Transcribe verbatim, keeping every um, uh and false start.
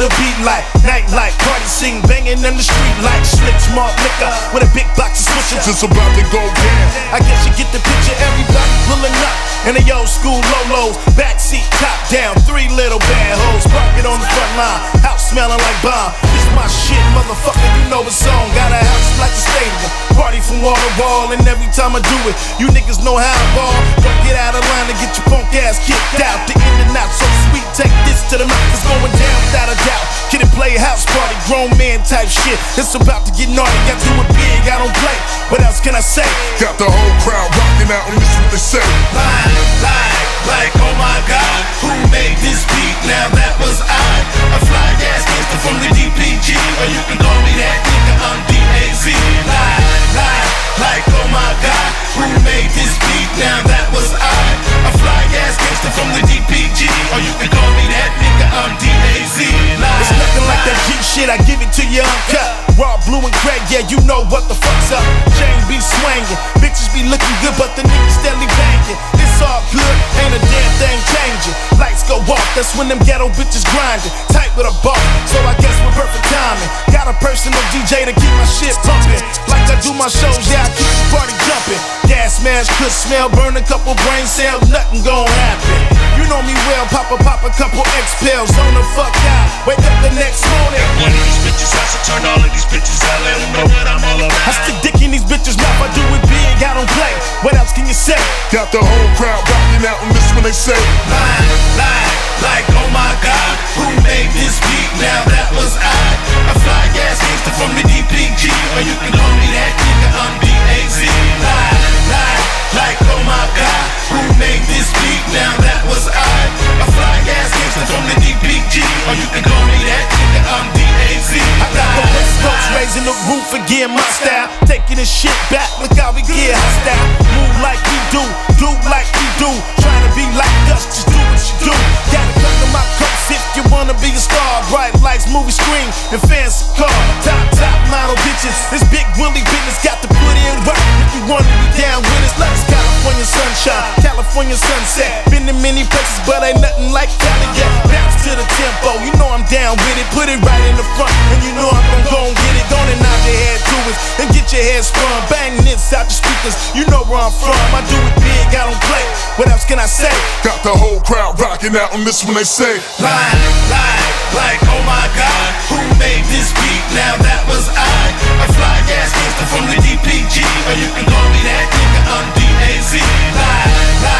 the beat like night light, party scene banging in the street like slick smart liquor with a big box of switches. It's about to go down. I guess you get the picture, everybody pulling up in the old school Lolos, backseat top down, three little bad hoes parking on the front line, house smelling like bomb. This my shit, motherfucker, you know it's on. Got a house like a stadium, party from wall to wall, and every time I do it, you niggas know how to ball. Don't get out of line and get your punk ass kicked out. The in and out so sweet, take this to the mouth. It's going down without a doubt. Kid and play house party, grown man type shit. It's about to get naughty, got to do it big, I don't play. What else can I say? Got the whole crowd rocking out, and this is what they say. Line, line, like oh my God, who made this beat? Now that was I, a fly ass gangster from the D P G, or you can call me that nigga, I'm D A Z. Line, line, like oh my God, who made this beat? Now that was I, a fly ass gangster from the D P G, or you can call me that nigga, I'm D A Z. Line, it's nothing like that G shit, I give it to you uncut. Raw, blue and Craig, yeah, you know what the fuck's up. Chain be swinging, bitches be looking good, but the niggas steadily banging. It's all good, ain't a damn thing changing. Lights go off, that's when them ghetto bitches grinding. Tight with a bar, so I guess we're perfect timing. Got a personal D J to keep my shit pumping. Like I do my shows, yeah, I keep the party jumping. Gas mask, could smell, burn a couple brain cells, nothing gon' happen. You know me well, pop a pop a couple X pills on the fuck out. Wake up the next morning. One of these bitches has to turn all of these bitches out, let them know what I'm all about. I stick dick in these bitches' mouth, I do it big, I don't play. What else can you say? Got the whole crowd rocking out, and this when they say. Line, line, like oh my God, who made this beat? Now that was I, a fly ass gangster from the D P G, or you can call me that nigga, I'm D A Z. Line, line, like oh my God, who made this beat? Now that was I, a fly ass gangster from the D P G, or you can call me that nigga, I'm D A Z. I got the West Coast raising the roof again, my style, taking this shit back, look how we get hostile. Move like we do, do like we do, trying to be like us, just do what you do. Gotta come to my coast if you wanna be a star. Bright lights, movie screen, and fancy car. Top, top model bitches, this big Willie business, got to put in work. If you wanna be down with us, let us California sunshine, California sunset. Been to many places, but ain't nothing like Cali yet. Bounce to the tempo, you know I'm down with it. Put it right in the front, and you know I'm gon' go and get it. Gonna nod your head to it, and get your head spun. Bang this out the speakers, you know where I'm from. I do it big, I don't play. What else can I say? Got the whole crowd rocking out, and this when they say. Line, line, like oh my God, who made this beat? Now that was I, a fly ass gangster from the D P G, or you can call me that nigga, I'm D A Z. Line, line.